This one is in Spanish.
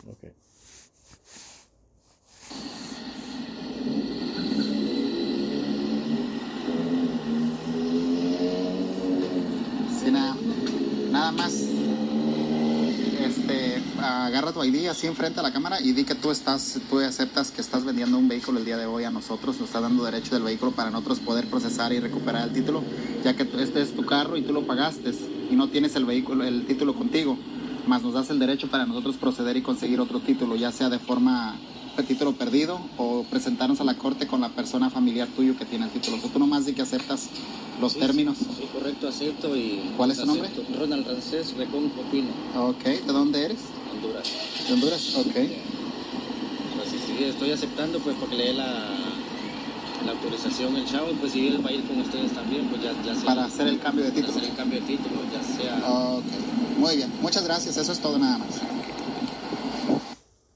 Ok. Sí, nada más. Agarra tu ID así enfrente a la cámara y di que tú aceptas que estás vendiendo un vehículo el día de hoy a nosotros, nos estás dando derecho del vehículo para nosotros poder procesar y recuperar el título, ya que este es tu carro y tú lo pagaste y no tienes el título contigo, más nos das el derecho para nosotros proceder y conseguir otro título, ya sea de forma de título perdido o presentarnos a la corte con la persona familiar tuyo que tiene el título. Tú nomás di que aceptas los términos. Sí, correcto, acepto. Y ¿cuál es tu nombre? Ronald Rancés Recón Copino. Ok, ¿de dónde eres? Honduras. ¿De Honduras? Ok. Pues sí, estoy aceptando pues porque le dé la autorización el chavo, pues si él va a ir con ustedes también, pues ya sea. Para hacer el cambio de título. Para hacer el cambio de título, ya sea. Ok, muy bien, muchas gracias, eso es todo nada más.